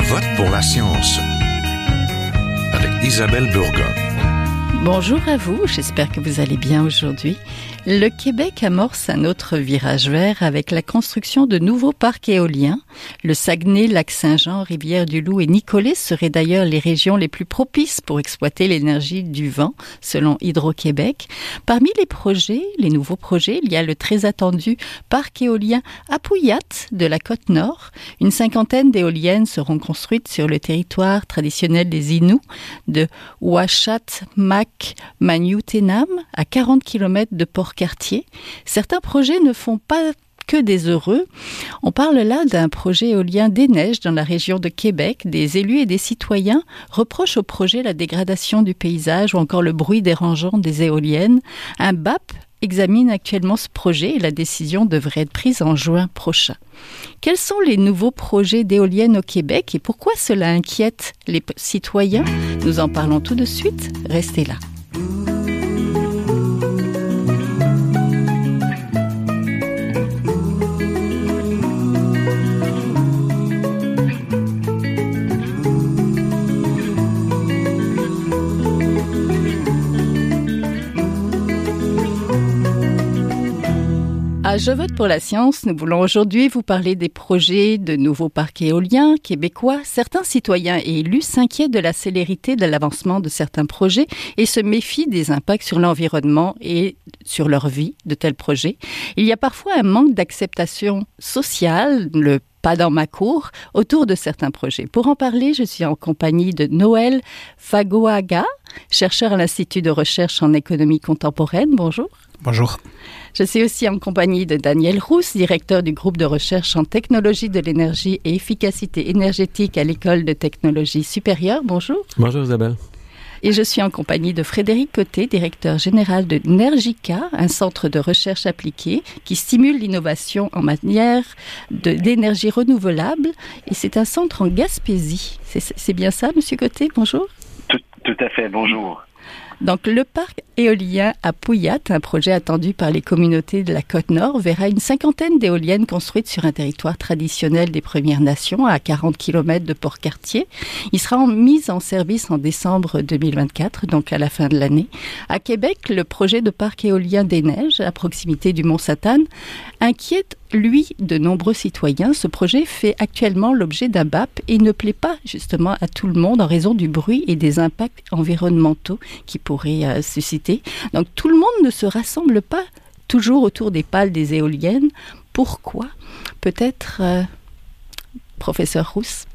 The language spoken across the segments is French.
vote pour la science avec Isabelle Burgon. Bonjour à vous, j'espère que vous allez bien aujourd'hui. Le Québec amorce un autre virage vert avec la construction de nouveaux parcs éoliens. Le Saguenay, Lac-Saint-Jean, Rivière-du-Loup et Nicolet seraient d'ailleurs les régions les plus propices pour exploiter l'énergie du vent, selon Hydro-Québec. Parmi les nouveaux projets, il y a le très attendu parc éolien Apuiat de la Côte-Nord. Une cinquantaine d'éoliennes seront construites sur le territoire traditionnel des Inuits de Ouachat-Mac-Maniouténam, à 40 km de Port-Cartier. Certains projets ne font pas que des heureux. On parle là d'un projet éolien des neiges dans la région de Québec. Des élus et des citoyens reprochent au projet la dégradation du paysage ou encore le bruit dérangeant des éoliennes. Un BAP examine actuellement ce projet et la décision devrait être prise en juin prochain. Quels sont les nouveaux projets d'éoliennes au Québec et pourquoi cela inquiète les citoyens? Nous en parlons tout de suite. Restez là. Je vote pour la science. Nous voulons aujourd'hui vous parler des projets de nouveaux parcs éoliens québécois. Certains citoyens et élus s'inquiètent de la célérité de l'avancement de certains projets et se méfient des impacts sur l'environnement et sur leur vie de tels projets. Il y a parfois un manque d'acceptation sociale, le pas dans ma cour, autour de certains projets. Pour en parler, je suis en compagnie de Noël Fagoaga, chercheur à l'Institut de recherche en économie contemporaine. Bonjour. Bonjour. Je suis aussi en compagnie de Daniel Rousse, directeur du groupe de recherche en technologie de l'énergie et efficacité énergétique à l'École de technologie supérieure. Bonjour. Bonjour Isabelle. Et je suis en compagnie de Frédéric Côté, directeur général de Nergica, un centre de recherche appliquée qui stimule l'innovation en matière d'énergie renouvelable. Et c'est un centre en Gaspésie. C'est bien ça, Monsieur Côté? Bonjour. Tout à fait, bonjour. Donc, le parc éolien Apuiat, un projet attendu par les communautés de la Côte-Nord, verra une cinquantaine d'éoliennes construites sur un territoire traditionnel des Premières Nations, à 40 km de Port-Cartier. Il sera mis en service en décembre 2024, donc à la fin de l'année. À Québec, le projet de parc éolien des Neiges, à proximité du Mont-Satanne, inquiète de nombreux citoyens. Ce projet fait actuellement l'objet d'un BAP et ne plaît pas justement à tout le monde en raison du bruit et des impacts environnementaux qui pourraient susciter. Donc tout le monde ne se rassemble pas toujours autour des pales des éoliennes. Pourquoi? Peut-être professeur Rousse.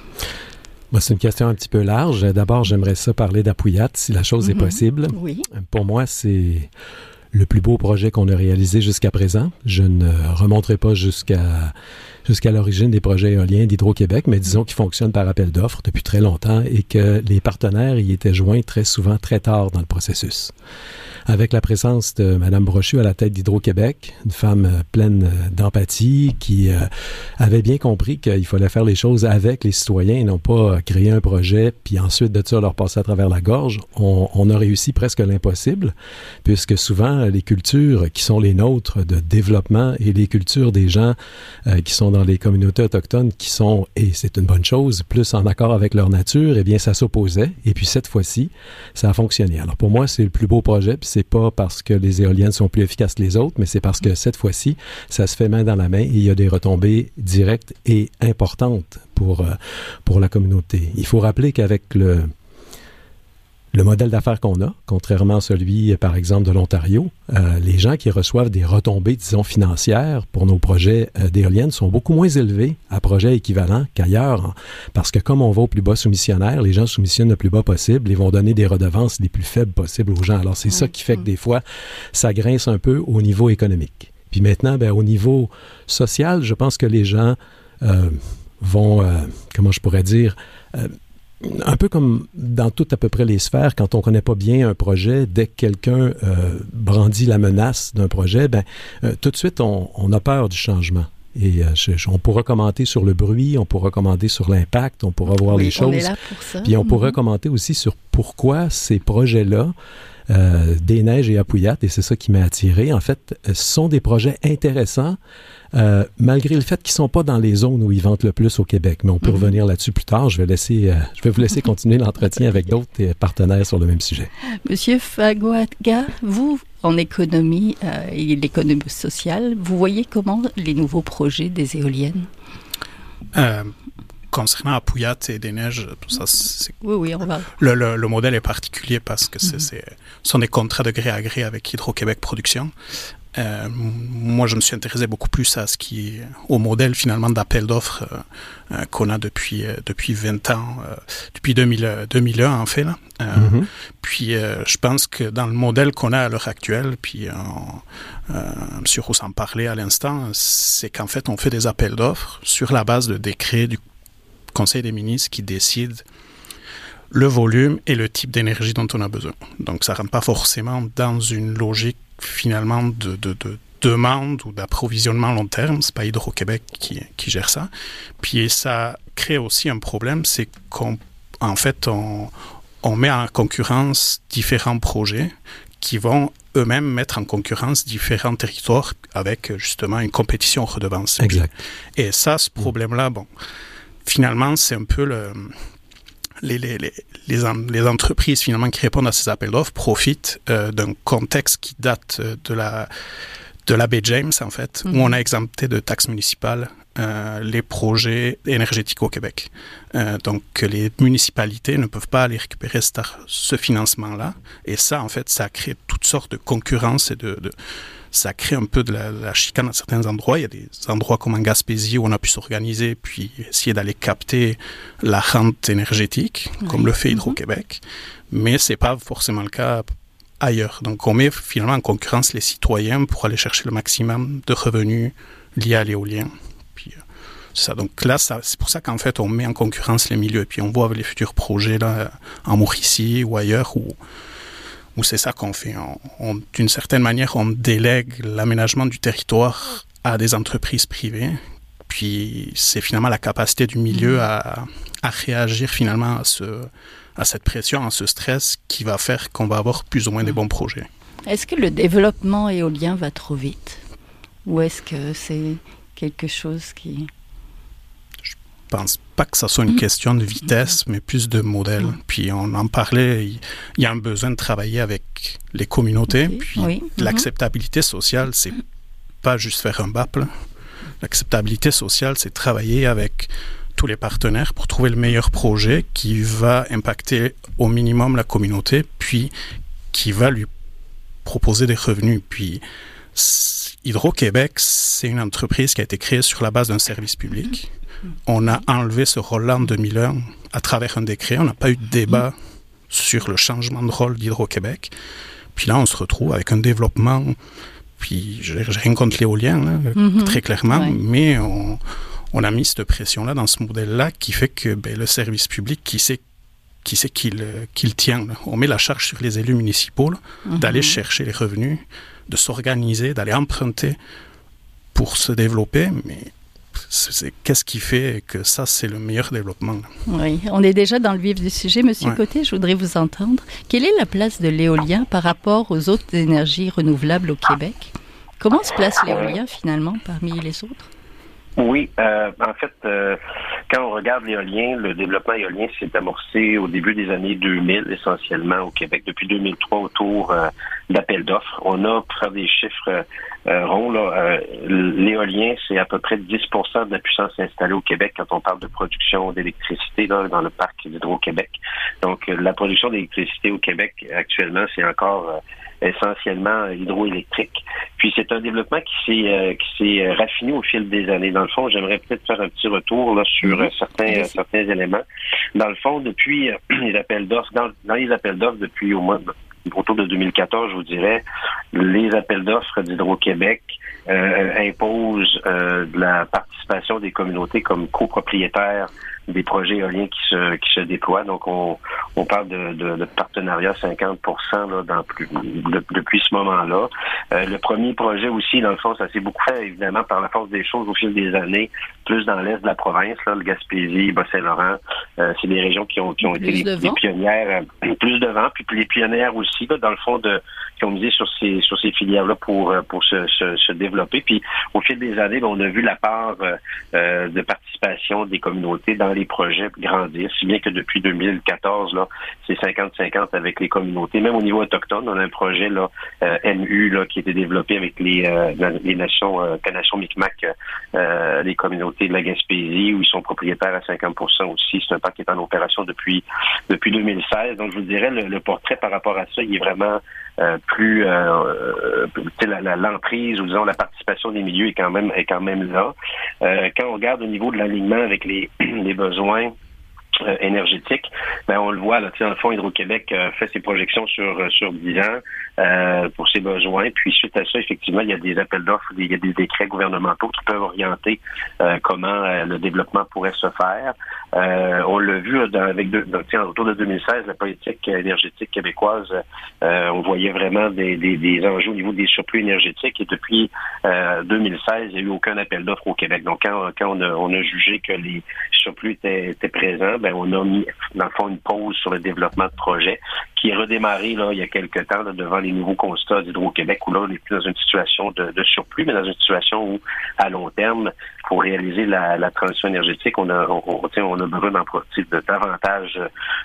Moi, c'est une question un petit peu large. D'abord, j'aimerais ça parler d'Apuiat, si la chose est possible. Oui. Pour moi, c'est le plus beau projet qu'on a réalisé jusqu'à présent. Je ne remonterai pas jusqu'à l'origine des projets éoliens d'Hydro-Québec, mais disons qu'ils fonctionnent par appel d'offres depuis très longtemps et que les partenaires y étaient joints très souvent très tard dans le processus. Avec la présence de Mme Brochu à la tête d'Hydro-Québec, une femme pleine d'empathie qui avait bien compris qu'il fallait faire les choses avec les citoyens et non pas créer un projet puis ensuite de ça leur passer à travers la gorge, on a réussi presque l'impossible puisque souvent les cultures qui sont les nôtres de développement et les cultures des gens qui sont dans les communautés autochtones qui sont, et c'est une bonne chose, plus en accord avec leur nature, eh bien ça s'opposait et puis cette fois-ci, ça a fonctionné. Alors pour moi, c'est le plus beau projet puis c'est pas parce que les éoliennes sont plus efficaces que les autres, mais c'est parce que cette fois-ci, ça se fait main dans la main et il y a des retombées directes et importantes pour la communauté. Il faut rappeler qu'avec le modèle d'affaires qu'on a, contrairement à celui, par exemple, de l'Ontario, les gens qui reçoivent des retombées, disons, financières pour nos projets d'éoliennes sont beaucoup moins élevés à projets équivalents qu'ailleurs, parce que comme on va au plus bas soumissionnaire, les gens soumissionnent le plus bas possible et vont donner des redevances les plus faibles possibles aux gens. Alors, c'est ça qui fait que des fois, ça grince un peu au niveau économique. Puis maintenant, au niveau social, je pense que les gens vont, comment je pourrais dire, un peu comme dans toutes à peu près les sphères, quand on ne connaît pas bien un projet, dès que quelqu'un brandit la menace d'un projet, tout de suite, on a peur du changement. Et on pourra commenter sur le bruit, on pourra commenter sur l'impact, on pourra voir les choses. On est là pour ça. Puis on pourra commenter aussi sur pourquoi ces projets-là des Neiges et Apuiat, et c'est ça qui m'a attiré. En fait, ce sont des projets intéressants, malgré le fait qu'ils ne sont pas dans les zones où ils vantent le plus au Québec. Mais on peut revenir là-dessus plus tard. Je vais vous laisser continuer l'entretien avec d'autres partenaires sur le même sujet. Monsieur Fagoaga, vous, en économie et l'économie sociale, vous voyez comment les nouveaux projets des éoliennes? Concernant Apuiat et des Neiges, tout ça, Oui, on va. Le modèle est particulier parce que ce sont des contrats de gré à gré avec Hydro-Québec Production. Moi, je me suis intéressé beaucoup plus au modèle finalement d'appel d'offres qu'on a depuis 20 ans, depuis 2001 en fait. Là. Puis, je pense que dans le modèle qu'on a à l'heure actuelle, puis M. Rousse en parlait à l'instant, c'est qu'en fait, on fait des appels d'offres sur la base de décrets du Conseil des ministres qui décide le volume et le type d'énergie dont on a besoin. Donc, ça ne rentre pas forcément dans une logique finalement de demande ou d'approvisionnement long terme. Ce n'est pas Hydro-Québec qui gère ça. Puis, ça crée aussi un problème, c'est qu'en fait, on met en concurrence différents projets qui vont eux-mêmes mettre en concurrence différents territoires avec justement une compétition redevance. Exact. Et ça, ce problème-là, bon, finalement, c'est un peu les entreprises finalement qui répondent à ces appels d'offres profitent d'un contexte qui date de la baie James, en fait, où on a exempté de taxes municipales les projets énergétiques au Québec. Donc, les municipalités ne peuvent pas aller récupérer ce financement-là. Et ça, en fait, ça crée toutes sortes de concurrences et ça crée un peu de la chicane à certains endroits. Il y a des endroits comme en Gaspésie où on a pu s'organiser puis essayer d'aller capter la rente énergétique, comme le fait Hydro-Québec. Mais ce n'est pas forcément le cas ailleurs. Donc, on met finalement en concurrence les citoyens pour aller chercher le maximum de revenus liés à l'éolien. Puis, c'est ça. Donc là, c'est pour ça qu'en fait, on met en concurrence les milieux. Puis on voit les futurs projets là, en Mauricie ou ailleurs où c'est ça qu'on fait. D'une certaine manière, on délègue l'aménagement du territoire à des entreprises privées. Puis c'est finalement la capacité du milieu à réagir finalement à cette pression, à ce stress qui va faire qu'on va avoir plus ou moins des bons projets. Est-ce que le développement éolien va trop vite? Ou est-ce que c'est quelque chose qui... Je pense pas que ça soit une question de vitesse, mais plus de modèle. Puis on en parlait, il y a un besoin de travailler avec les communautés. Puis l'acceptabilité sociale, c'est pas juste faire un BAP. Là. L'acceptabilité sociale, c'est travailler avec tous les partenaires pour trouver le meilleur projet qui va impacter au minimum la communauté, puis qui va lui proposer des revenus. Puis Hydro-Québec, c'est une entreprise qui a été créée sur la base d'un service public. On a enlevé ce rôle-là en 2001 à travers un décret. On n'a pas eu de débat sur le changement de rôle d'Hydro-Québec. Puis là, on se retrouve avec un développement. Puis, j'ai rien contre l'éolien, là, très clairement, mais on a mis cette pression-là dans ce modèle-là qui fait que le service public, qui sait qu'il tient. Là. On met la charge sur les élus municipaux là, d'aller chercher les revenus, de s'organiser, d'aller emprunter pour se développer, mais qu'est-ce qui fait que ça, c'est le meilleur développement? Là? Oui, on est déjà dans le vif du sujet. Monsieur Côté, je voudrais vous entendre. Quelle est la place de l'éolien par rapport aux autres énergies renouvelables au Québec? Comment se place l'éolien, finalement, parmi les autres? Oui, en fait, quand on regarde l'éolien, le développement éolien s'est amorcé au début des années 2000, essentiellement au Québec, depuis 2003 autour d'appels d'offres. On a, pour faire des chiffres ronds, là, l'éolien, c'est à peu près 10% de la puissance installée au Québec quand on parle de production d'électricité là, dans le parc d'Hydro-Québec. Donc, la production d'électricité au Québec, actuellement, c'est encore essentiellement hydroélectrique. Puis c'est un développement qui s'est raffiné au fil des années. Dans le fond, j'aimerais peut-être faire un petit retour là sur certains éléments. Dans le fond, depuis les appels d'offres, dans les appels d'offres depuis autour de 2014, je vous dirais, les appels d'offres d'Hydro-Québec imposent de la participation des communautés comme copropriétaires des projets éoliens qui se déploient. Donc, on parle de partenariat 50% là, depuis ce moment-là. Le premier projet aussi, dans le fond, ça s'est beaucoup fait, évidemment, par la force des choses au fil des années, plus dans l'est de la province, là, le Gaspésie, Bas-Saint-Laurent. C'est des régions qui ont été les pionnières, plus de vent, puis les pionnières aussi, là, dans le fond, qui ont misé sur ces filières-là pour se développer. Puis, au fil des années, on a vu la part de participation des communautés dans les projets grandir, si bien que depuis 2014, là, c'est 50-50 avec les communautés. Même au niveau autochtone, on a un projet là, MU là, qui a été développé avec les nations Micmac, les communautés de la Gaspésie, où ils sont propriétaires à 50% aussi. C'est un parc qui est en opération depuis 2016. Donc, je vous dirais, le portrait par rapport à ça, il est vraiment plus l'emprise ou disons la participation des milieux est quand même là. Quand on regarde au niveau de l'alignement avec les besoins énergétique, ben on le voit là, dans le fond, Hydro-Québec fait ses projections sur 10 ans pour ses besoins. Puis suite à ça, effectivement, il y a des appels d'offres, il y a des décrets gouvernementaux qui peuvent orienter comment le développement pourrait se faire. On l'a vu autour de 2016, la politique énergétique québécoise, on voyait vraiment des enjeux au niveau des surplus énergétiques. Et depuis 2016, il n'y a eu aucun appel d'offres au Québec. Donc quand on a jugé que les surplus étaient présents, ben on a mis dans le fond une pause sur le développement de projets qui est redémarré là il y a quelques temps là, devant les nouveaux constats d'Hydro-Québec où là on n'est plus dans une situation de surplus, mais dans une situation où à long terme, pour réaliser la transition énergétique, on a besoin de davantage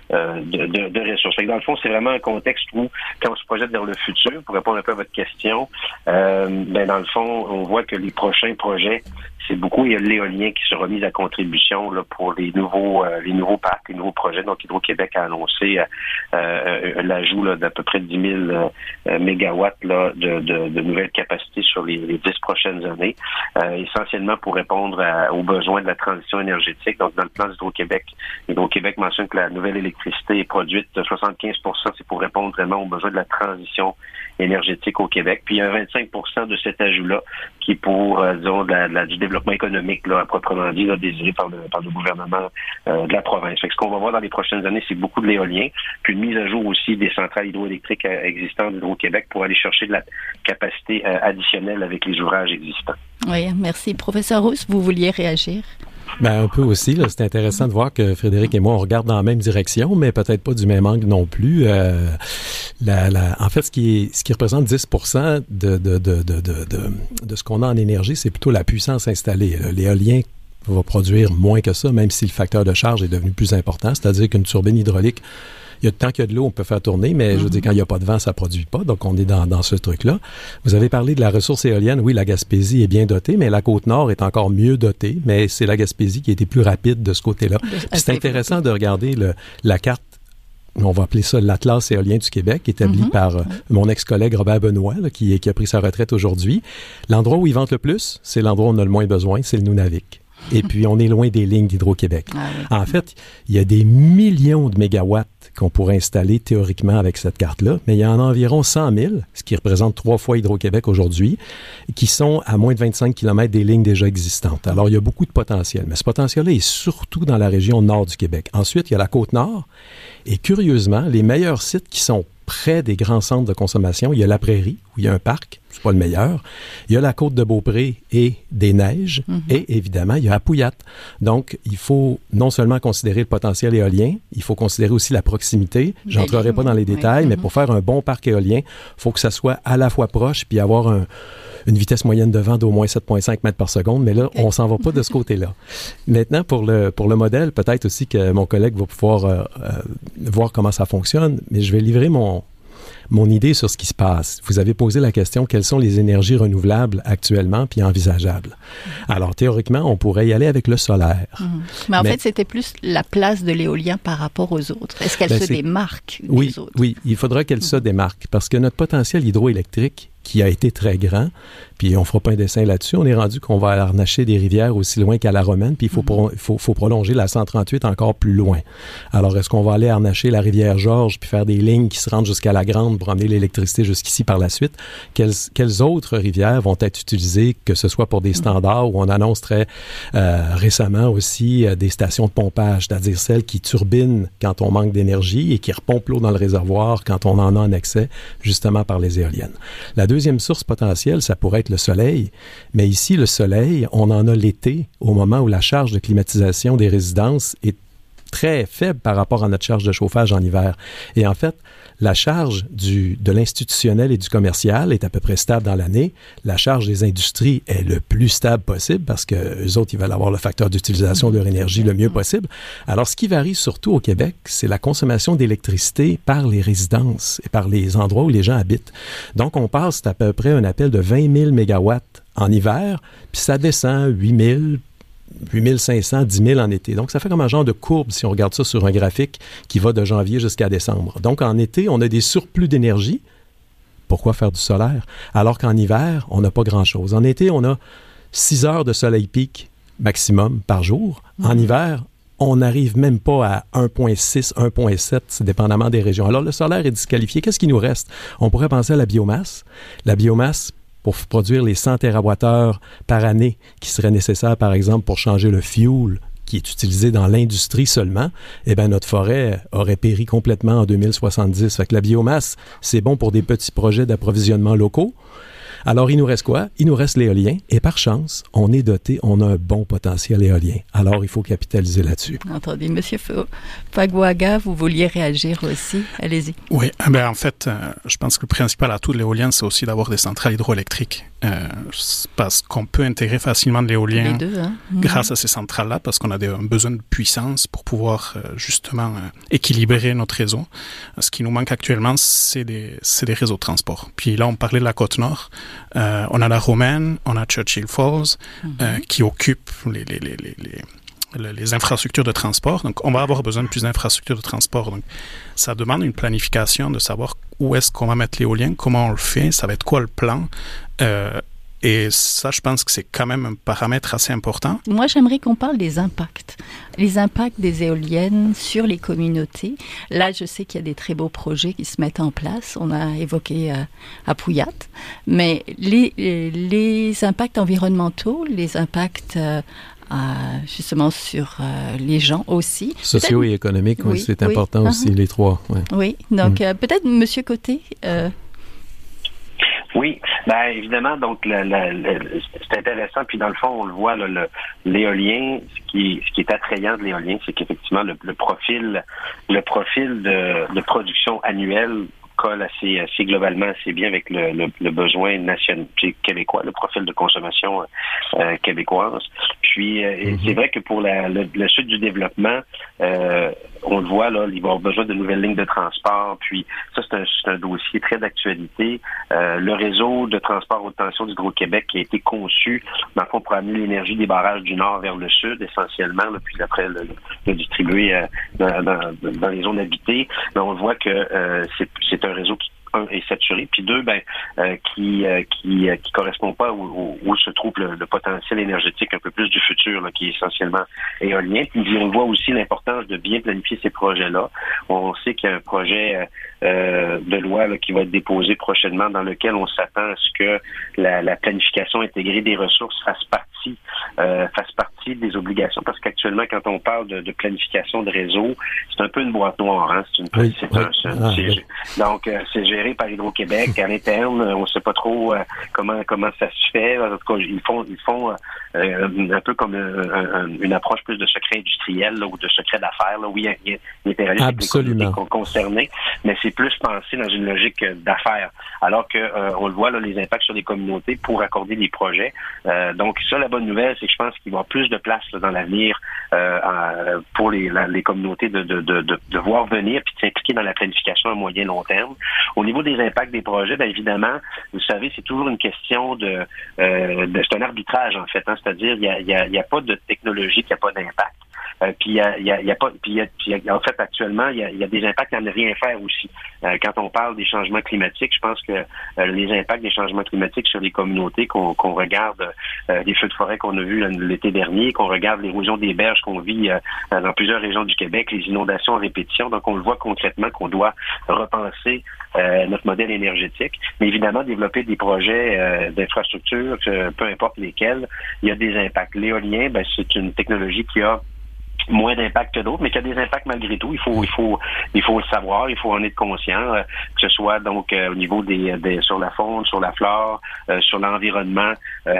de ressources. Fait que dans le fond, c'est vraiment un contexte où, quand on se projette vers le futur, pour répondre un peu à votre question, dans le fond, on voit que les prochains projets, c'est beaucoup l'éolien qui sera mis à contribution là, pour les nouveaux parcs, les nouveaux projets. Donc, Hydro-Québec a annoncé l'ajout là, d'à peu près 10 000 mégawatts là, de nouvelles capacités sur les 10 prochaines années, essentiellement pour répondre aux besoins de la transition énergétique. Donc, dans le plan d'Hydro-Québec, Hydro-Québec mentionne que la nouvelle électricité est produite 75%, c'est pour répondre vraiment aux besoins de la transition énergétique au Québec. Puis, il y a 25% de cet ajout-là qui est pour, disons, du développement économique, là, à proprement dit, là, désiré par le gouvernement de la province. Fait que ce qu'on va voir dans les prochaines années, c'est beaucoup de l'éolien, puis une mise à jour aussi des centrales hydroélectriques existantes d'Hydro-Québec pour aller chercher de la capacité additionnelle avec les ouvrages existants. Oui, merci. Professeur Rousse, vous vouliez réagir? Ben, un peu aussi. Là, c'est intéressant de voir que Frédéric et moi, on regarde dans la même direction, mais peut-être pas du même angle non plus. En fait, ce qui représente 10% de ce qu'on a en énergie, c'est plutôt la puissance installée. L'éolien va produire moins que ça, même si le facteur de charge est devenu plus important. C'est-à-dire qu'une turbine hydraulique, tant qu'il y a de l'eau, on peut faire tourner, mais je veux dire, quand il n'y a pas de vent, ça ne produit pas. Donc, on est dans ce truc-là. Vous avez parlé de la ressource éolienne. Oui, la Gaspésie est bien dotée, mais la Côte-Nord est encore mieux dotée. Mais c'est la Gaspésie qui a été plus rapide de ce côté-là. C'est intéressant de regarder la carte, on va appeler ça l'Atlas éolien du Québec, établi par mon ex-collègue Robert Benoît, là, qui a pris sa retraite aujourd'hui. L'endroit où il vente le plus, c'est l'endroit où on a le moins besoin, c'est le Nunavik. Et puis, on est loin des lignes d'Hydro-Québec. Ah, oui. En fait, il y a des millions de mégawatts qu'on pourrait installer théoriquement avec cette carte-là, mais il y en a environ 100 000, ce qui représente 3 fois Hydro-Québec aujourd'hui, qui sont à moins de 25 km des lignes déjà existantes. Alors, il y a beaucoup de potentiel, mais ce potentiel-là est surtout dans la région nord du Québec. Ensuite, il y a la Côte-Nord, et curieusement, les meilleurs sites qui sont près des grands centres de consommation, il y a la Prairie, où il y a un parc, c'est pas le meilleur. Il y a la côte de Beaupré et des neiges, et évidemment, il y a Apuiat. Donc, il faut non seulement considérer le potentiel éolien, il faut considérer aussi la proximité. J'entrerai pas dans les détails, mais pour faire un bon parc éolien, il faut que ça soit à la fois proche, puis avoir une vitesse moyenne de vent d'au moins 7,5 mètres par seconde, mais là, on s'en va pas de ce côté-là. Maintenant, pour le modèle, peut-être aussi que mon collègue va pouvoir voir comment ça fonctionne, mais je vais livrer mon idée sur ce qui se passe. Vous avez posé la question, quelles sont les énergies renouvelables actuellement puis envisageables? Alors, théoriquement, on pourrait y aller avec le solaire. Mais en fait, c'était plus la place de l'éolien par rapport aux autres. Est-ce qu'elle se démarque des autres? Oui, il faudra qu'elle se démarque parce que notre potentiel hydroélectrique, qui a été très grand, puis on fera pas un dessin là-dessus, on est rendu qu'on va harnacher des rivières aussi loin qu'à la Romaine, puis il faut prolonger la 138 encore plus loin. Alors, est-ce qu'on va aller harnacher la rivière Georges puis faire des lignes qui se rendent jusqu'à la Grande pour amener l'électricité jusqu'ici par la suite. Quelles autres rivières vont être utilisées, que ce soit pour des standards, où on annonce très récemment aussi des stations de pompage, c'est-à-dire celles qui turbinent quand on manque d'énergie et qui repompent l'eau dans le réservoir quand on en a en excès, justement par les éoliennes. La deuxième source potentielle, ça pourrait être le soleil, mais ici, le soleil, on en a l'été, au moment où la charge de climatisation des résidences est très faible par rapport à notre charge de chauffage en hiver. Et en fait, la charge de l'institutionnel et du commercial est à peu près stable dans l'année. La charge des industries est le plus stable possible parce que eux autres, ils veulent avoir le facteur d'utilisation de leur énergie le mieux possible. Alors, ce qui varie surtout au Québec, c'est la consommation d'électricité par les résidences et par les endroits où les gens habitent. Donc, on passe à peu près un appel de 20 000 mégawatts en hiver, puis ça descend 8 000, 8 500, 10 000 en été. Donc, ça fait comme un genre de courbe si on regarde ça sur un graphique qui va de janvier jusqu'à décembre. Donc, en été, on a des surplus d'énergie. Pourquoi faire du solaire? Alors qu'en hiver, on n'a pas grand-chose. En été, on a 6 heures de soleil pic maximum par jour. En hiver, on n'arrive même pas à 1,6, 1,7, dépendamment des régions. Alors, le solaire est disqualifié. Qu'est-ce qui nous reste? On pourrait penser à la biomasse. La biomasse, pour produire les 100 TWh par année qui seraient nécessaires, par exemple, pour changer le fuel qui est utilisé dans l'industrie seulement, eh bien, notre forêt aurait péri complètement en 2070. Fait que la biomasse, c'est bon pour des petits projets d'approvisionnement locaux. Alors, il nous reste quoi? Il nous reste l'éolien. Et par chance, on est doté, on a un bon potentiel éolien. Alors, il faut capitaliser là-dessus. Entendu. Monsieur Fagoaga, vous vouliez réagir aussi? Allez-y. Oui, en fait, je pense que le principal atout de l'éolien, c'est aussi d'avoir des centrales hydroélectriques. Parce qu'on peut intégrer facilement de l'éolien grâce à ces centrales-là, parce qu'on a un besoin de puissance pour pouvoir justement équilibrer notre réseau. Ce qui nous manque actuellement, c'est des réseaux de transport. Puis là, on parlait de la Côte-Nord. On a la Romaine, on a Churchill Falls, qui occupent les infrastructures de transport. Donc, on va avoir besoin de plus d'infrastructures de transport. Donc, ça demande une planification de savoir où est-ce qu'on va mettre l'éolien, comment on le fait, ça va être quoi le plan. Et ça, je pense que c'est quand même un paramètre assez important. Moi, j'aimerais qu'on parle des impacts. Les impacts des éoliennes sur les communautés. Là, je sais qu'il y a des très beaux projets qui se mettent en place. On a évoqué à Pouillat. Mais les impacts environnementaux, les impacts justement sur les gens aussi. Sociaux et économiques, oui, c'est important aussi, les trois. Ouais. Oui, donc peut-être Monsieur Côté. Oui, évidemment, donc c'est intéressant, puis dans le fond, on le voit, l'éolien, ce qui est attrayant de l'éolien, c'est qu'effectivement, le profil de production annuelle colle assez globalement assez bien avec le besoin national québécois, le profil de consommation québécoise. Puis c'est vrai que pour le sud du développement, on le voit là, il va avoir besoin de nouvelles lignes de transport. Puis ça, c'est un dossier très d'actualité. Le réseau de transport haute tension d'Hydro-Québec qui a été conçu, dans le fond, pour amener l'énergie des barrages du nord vers le sud essentiellement, là, puis après le distribuer dans les zones habitées. Mais on voit que c'est un réseau qui est saturé, puis deux, qui correspond pas où se trouve le potentiel énergétique un peu plus du futur, là, qui est essentiellement éolien. Puis on voit aussi l'importance de bien planifier ces projets-là. On sait qu'il y a un projet de loi là, qui va être déposé prochainement, dans lequel on s'attend à ce que la planification intégrée des ressources fasse partie des obligations, parce qu'actuellement, quand on parle de planification de réseau, c'est un peu une boîte noire, hein? Donc, c'est géré par Hydro-Québec. À l'interne, on ne sait pas trop comment ça se fait. En tout cas, ils font un peu comme une approche plus de secret industriel là, ou de secret d'affaires. Là. Oui, il y a des absolument concernés, mais c'est plus pensé dans une logique d'affaires. Alors que on le voit là, les impacts sur les communautés pour accorder des projets. Donc ça, la bonne nouvelle, c'est que je pense qu'il va y avoir plus de place là, dans l'avenir pour les communautés de voir venir puis de s'impliquer dans la planification à moyen et long terme. Au niveau des impacts des projets, bien évidemment, vous savez, c'est toujours une question c'est un arbitrage en fait, hein, c'est-à-dire il y a pas de technologie qui n'a pas d'impact. Puis il y a pas, en fait actuellement il y a des impacts à ne rien faire aussi. Quand on parle des changements climatiques, je pense que les impacts des changements climatiques sur les communautés, qu'on regarde les feux de forêt qu'on a vus l'été dernier, qu'on regarde l'érosion des berges qu'on vit dans plusieurs régions du Québec, les inondations en répétition, donc on le voit concrètement qu'on doit repenser notre modèle énergétique, mais évidemment développer des projets d'infrastructure, peu importe lesquels, il y a des impacts. L'éolien, c'est une technologie qui a moins d'impact que d'autres, mais qui a des impacts malgré tout. Il faut le savoir, il faut en être conscient, que ce soit donc au niveau des sur la faune, sur la flore, sur l'environnement,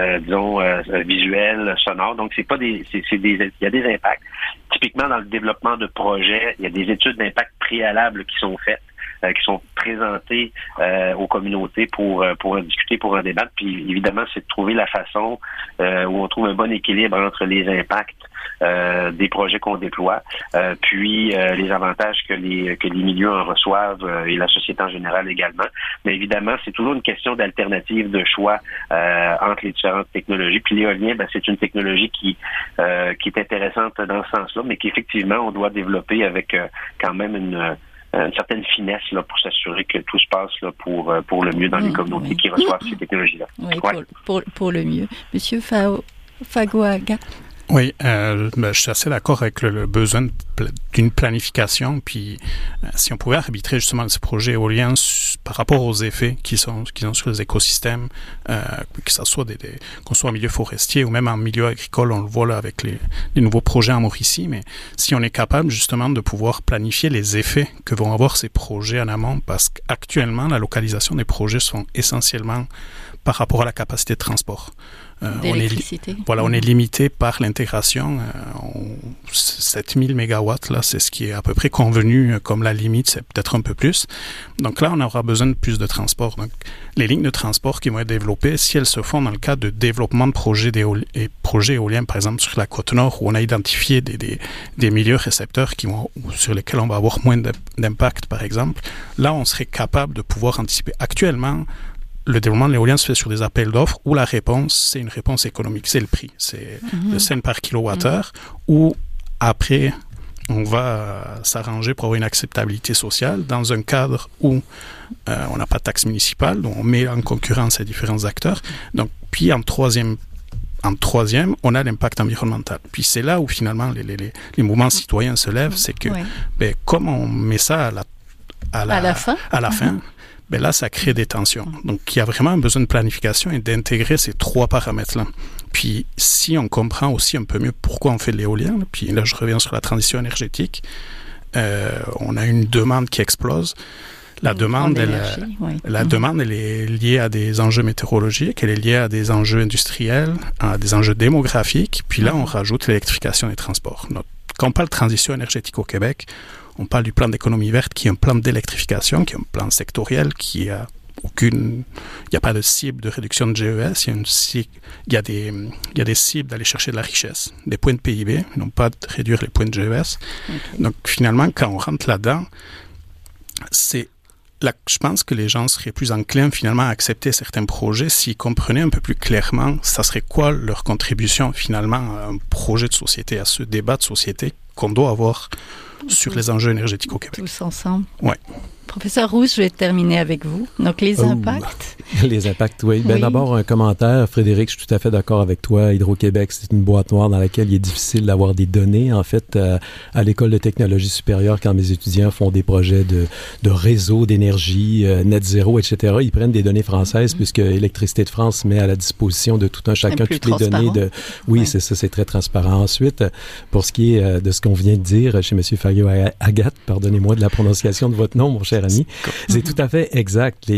visuel, sonore. Donc il y a des impacts. Typiquement dans le développement de projets, il y a des études d'impact préalables qui sont faites, qui sont présentées aux communautés pour en discuter, pour en débattre. Puis évidemment, c'est de trouver la façon où on trouve un bon équilibre entre les impacts des projets qu'on déploie, puis les avantages que les milieux en reçoêvent et la société en général également. Mais évidemment, c'est toujours une question d'alternative de choix entre les différentes technologies. Puis l'éolien, c'est une technologie qui est intéressante dans ce sens-là, mais qu'effectivement, on doit développer avec quand même une certaine finesse là, pour s'assurer que tout se passe là, pour le mieux dans les communautés qui reçoivent ces technologies-là. Oui, pour le mieux. Monsieur Fagoaga. Oui, je suis assez d'accord avec le besoin d'une planification. Puis, si on pouvait arbitrer justement ces projets éoliens par rapport aux effets qui sont sur les écosystèmes, que ça soit qu'on soit en milieu forestier ou même en milieu agricole, on le voit là avec les nouveaux projets en Mauricie. Mais si on est capable justement de pouvoir planifier les effets que vont avoir ces projets en amont, parce qu'actuellement la localisation des projets sont essentiellement par rapport à la capacité de transport. D'électricité. On est limité par l'intégration. 7000 mégawatts, là, c'est ce qui est à peu près convenu comme la limite, c'est peut-être un peu plus. Donc là, on aura besoin de plus de transport. Donc, les lignes de transport qui vont être développées, si elles se font dans le cadre de développement de projets éoliens, par exemple sur la Côte-Nord, où on a identifié des milieux récepteurs sur lesquels on va avoir moins d'impact, par exemple, là, on serait capable de pouvoir anticiper. Actuellement, le développement de l'éolien se fait sur des appels d'offres où la réponse, c'est une réponse économique, c'est le prix, c'est le cent par kilowattheure, où après, on va s'arranger pour avoir une acceptabilité sociale dans un cadre où on n'a pas de taxe municipale, donc on met en concurrence les différents acteurs. Donc, puis en troisième, on a l'impact environnemental. Puis c'est là où finalement les mouvements citoyens se lèvent, c'est que comme on met ça à la fin, là, ça crée des tensions. Donc, il y a vraiment un besoin de planification et d'intégrer ces trois paramètres-là. Puis, si on comprend aussi un peu mieux pourquoi on fait de l'éolien, puis là, je reviens sur la transition énergétique, on a une demande qui explose. La demande, elle est liée à des enjeux météorologiques, elle est liée à des enjeux industriels, à des enjeux démographiques, puis là, on rajoute l'électrification des transports. Quand on parle de transition énergétique au Québec, on parle du plan d'économie verte qui est un plan d'électrification, qui est un plan sectoriel qui a il n'y a pas de cible de réduction de GES, il y a des cibles d'aller chercher de la richesse, des points de PIB, non pas de réduire les points de GES. Okay. Donc finalement, quand on rentre là-dedans, je pense que les gens seraient plus enclins finalement à accepter certains projets s'ils comprenaient un peu plus clairement ça serait quoi leur contribution finalement à un projet de société, à ce débat de société qu'on doit avoir sur les enjeux énergétiques au Québec. Tous ensemble. Oui. Professeur Rousse, je vais terminer avec vous. Donc, les impacts. Les impacts, oui. D'abord, un commentaire. Frédéric, je suis tout à fait d'accord avec toi. Hydro-Québec, c'est une boîte noire dans laquelle il est difficile d'avoir des données. En fait, à l'École de technologie supérieure, quand mes étudiants font des projets de réseau d'énergie, net zéro, etc., ils prennent des données françaises puisque Électricité de France met à la disposition de tout un chacun toutes les données. Oui, c'est ça, c'est très transparent. Ensuite, pour ce qui est de ce qu'on vient de dire chez M. Fagoaga, pardonnez-moi de la prononciation de votre nom, mon cher ami, c'est tout à fait exact.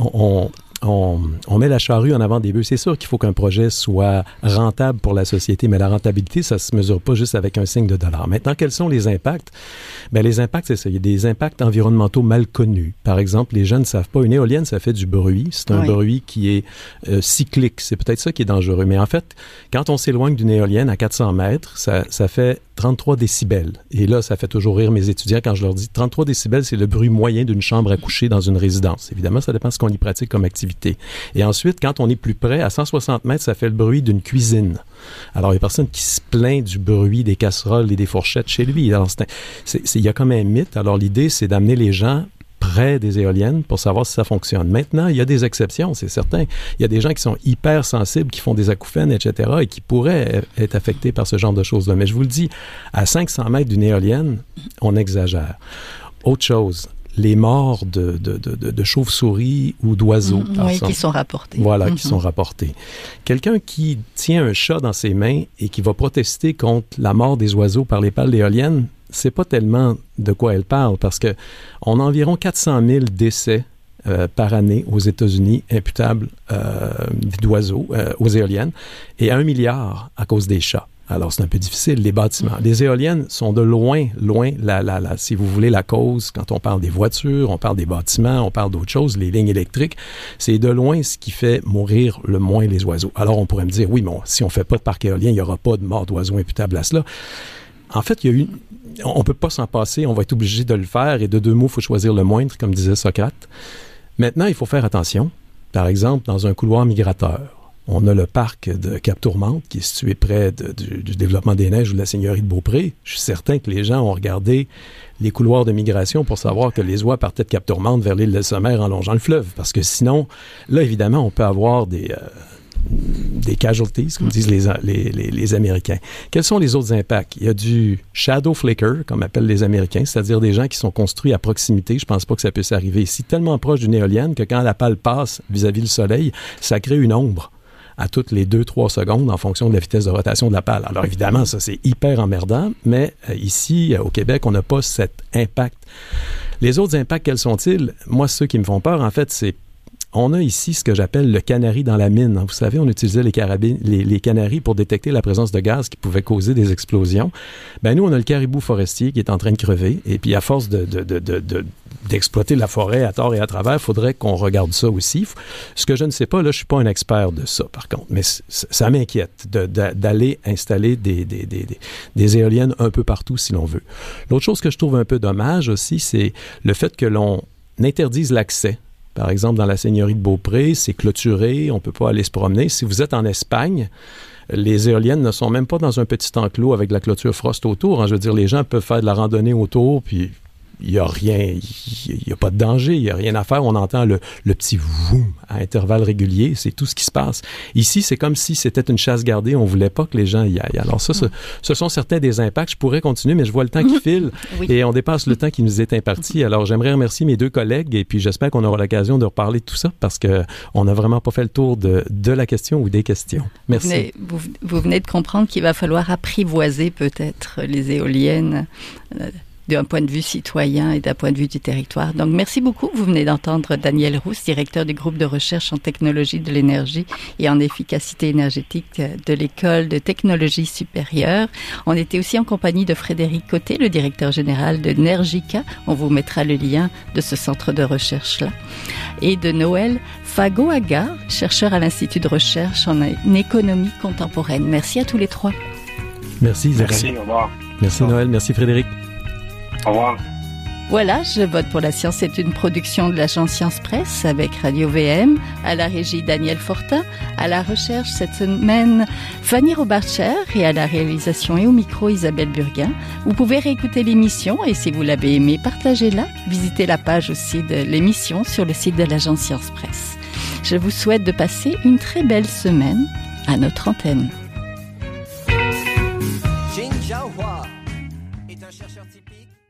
On met la charrue en avant des bœufs. C'est sûr qu'il faut qu'un projet soit rentable pour la société, mais la rentabilité, ça se mesure pas juste avec un signe de dollar. Maintenant, quels sont les impacts? Les impacts, c'est ça. Il y a des impacts environnementaux mal connus. Par exemple, les gens ne savent pas, une éolienne, ça fait du bruit. C'est un bruit qui est cyclique. C'est peut-être ça qui est dangereux. Mais en fait, quand on s'éloigne d'une éolienne à 400 mètres, ça fait 33 décibels. Et là, ça fait toujours rire mes étudiants quand je leur dis 33 décibels, c'est le bruit moyen d'une chambre à coucher dans une résidence. Évidemment, ça dépend de ce qu'on y pratique comme activité. Et ensuite, quand on est plus près, à 160 mètres, ça fait le bruit d'une cuisine. Alors, il y a personne qui se plaint du bruit des casseroles et des fourchettes chez lui. Alors, il y a comme un mythe. Alors, l'idée, c'est d'amener les gens près des éoliennes pour savoir si ça fonctionne. Maintenant, il y a des exceptions, c'est certain. Il y a des gens qui sont hyper sensibles, qui font des acouphènes, etc., et qui pourraient être affectés par ce genre de choses-là. Mais je vous le dis, à 500 mètres d'une éolienne, on exagère. Autre chose, les morts de chauves-souris ou d'oiseaux. Oui, qui sont rapportés. Voilà, qui sont rapportés. Quelqu'un qui tient un chat dans ses mains et qui va protester contre la mort des oiseaux par les pales d'éoliennes, c'est pas tellement de quoi elle parle, parce que on a environ 400 000 décès par année aux États-Unis imputables d'oiseaux aux éoliennes, et 1 milliard à cause des chats. Alors, c'est un peu difficile, les bâtiments. Les éoliennes sont de loin, si vous voulez, la cause. Quand on parle des voitures, on parle des bâtiments, on parle d'autres choses, les lignes électriques, c'est de loin ce qui fait mourir le moins les oiseaux. Alors, on pourrait me dire, oui, bon, si on fait pas de parc éolien, il n'y aura pas de mort d'oiseaux imputables à cela. En fait, on ne peut pas s'en passer, on va être obligé de le faire, et de deux mots, il faut choisir le moindre, comme disait Socrate. Maintenant, il faut faire attention. Par exemple, dans un couloir migrateur, on a le parc de Cap-Tourmente, qui est situé près du développement des neiges ou de la seigneurie de Beaupré. Je suis certain que les gens ont regardé les couloirs de migration pour savoir que les oies partaient de Cap-Tourmente vers l'île de Sommaire en longeant le fleuve. Parce que sinon, là, évidemment, on peut avoir des casualties, comme disent les Américains. Quels sont les autres impacts? Il y a du shadow flicker, comme appellent les Américains, c'est-à-dire des gens qui sont construits à proximité. Je pense pas que ça puisse arriver ici, tellement proche d'une éolienne que quand la pale passe vis-à-vis le soleil, ça crée une ombre à toutes les 2-3 secondes en fonction de la vitesse de rotation de la pale. Alors évidemment, ça c'est hyper emmerdant, mais ici, au Québec, on n'a pas cet impact. Les autres impacts, quels sont-ils? Moi, ceux qui me font peur, en fait, c'est on a ici ce que j'appelle le canari dans la mine. Vous savez, on utilisait les canaris pour détecter la présence de gaz qui pouvait causer des explosions. Ben nous, on a le caribou forestier qui est en train de crever. Et puis, à force d'exploiter la forêt à tort et à travers, il faudrait qu'on regarde ça aussi. Ce que je ne sais pas, là, je suis pas un expert de ça, par contre. Mais ça m'inquiète d'aller installer des éoliennes un peu partout, si l'on veut. L'autre chose que je trouve un peu dommage aussi, c'est le fait que l'on interdise l'accès. Par exemple, dans la seigneurie de Beaupré, c'est clôturé, on ne peut pas aller se promener. Si vous êtes en Espagne, les éoliennes ne sont même pas dans un petit enclos avec la clôture frost autour. Je veux dire, les gens peuvent faire de la randonnée autour, puis il n'y a rien, il n'y a pas de danger, il n'y a rien à faire. On entend le petit voum à intervalles réguliers, c'est tout ce qui se passe. Ici, c'est comme si c'était une chasse gardée, on ne voulait pas que les gens y aillent. Alors ça, ce sont certains des impacts. Je pourrais continuer, mais je vois le temps qui file et on dépasse le temps qui nous est imparti. Alors, j'aimerais remercier mes deux collègues et puis j'espère qu'on aura l'occasion de reparler de tout ça parce qu'on n'a vraiment pas fait le tour de la question ou des questions. Merci. Vous venez de comprendre qu'il va falloir apprivoiser peut-être les éoliennes d'un point de vue citoyen et d'un point de vue du territoire. Donc, merci beaucoup. Vous venez d'entendre Daniel Rousse, directeur du groupe de recherche en technologie de l'énergie et en efficacité énergétique de l'École de technologie supérieure. On était aussi en compagnie de Frédéric Côté, le directeur général de Nergica. On vous mettra le lien de ce centre de recherche-là. Et de Noël Fagoaga, chercheur à l'Institut de recherche en économie contemporaine. Merci à tous les trois. Merci Isabelle. Merci, au revoir. Merci Noël, merci Frédéric. Au revoir. Voilà, Je vote pour la science, c'est une production de l'agence Science Presse avec Radio VM, à la régie Daniel Fortin, à la recherche cette semaine Fanny Robarcher et à la réalisation et au micro Isabelle Burguin. Vous pouvez réécouter l'émission et si vous l'avez aimée, partagez-la. Visitez la page aussi de l'émission sur le site de l'agence Science Presse. Je vous souhaite de passer une très belle semaine à notre antenne. Jin Jiahua est un chercheur typique.